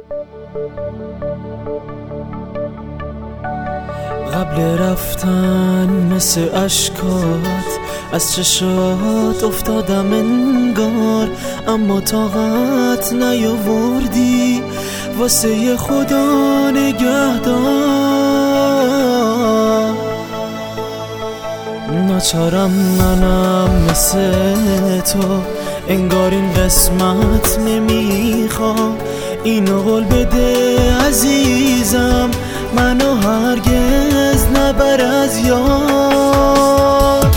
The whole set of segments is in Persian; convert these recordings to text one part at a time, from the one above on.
قبل رفتن مثل اشکات از چشات افتادم انگار، اما طاقت نیاوردی واسه خدا نگهدار. ناچارم منم مثل تو، انگار این قسمت نمیخواد. اینو قول بده عزیزم، منو هرگز نبر از یاد.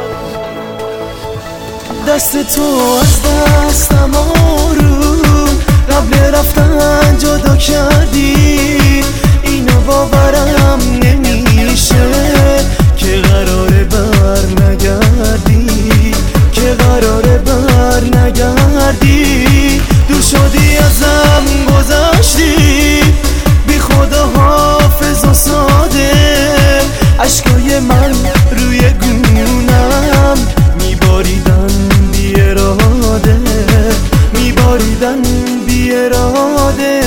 دست تو از دستم آروم قبل رفتن جدا کردی. اینو باورم نمیشه که قراره بر نگردی، که قراره بر نگردی. دور شدی ازم گذشتی، بی خدا حافظ و ساده. عشقای من روی گونم میباریدن بی اراده، میباریدن بی اراده.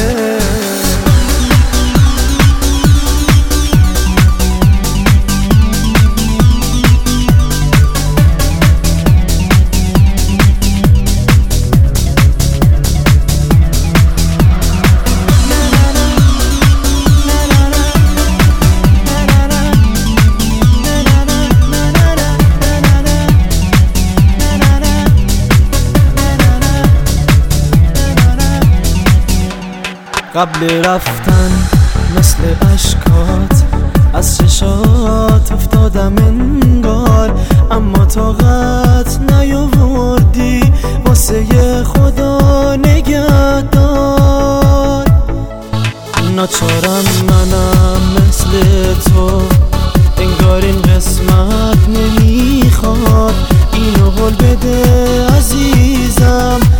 قبل رفتن مثل اشکات از چشات افتادم انگار، اما طاقت نیاوردی واسه خدا نگهدار. ناچارم منم مثل تو، انگار این قسمت نمیخواد. اینو قول بده عزیزم،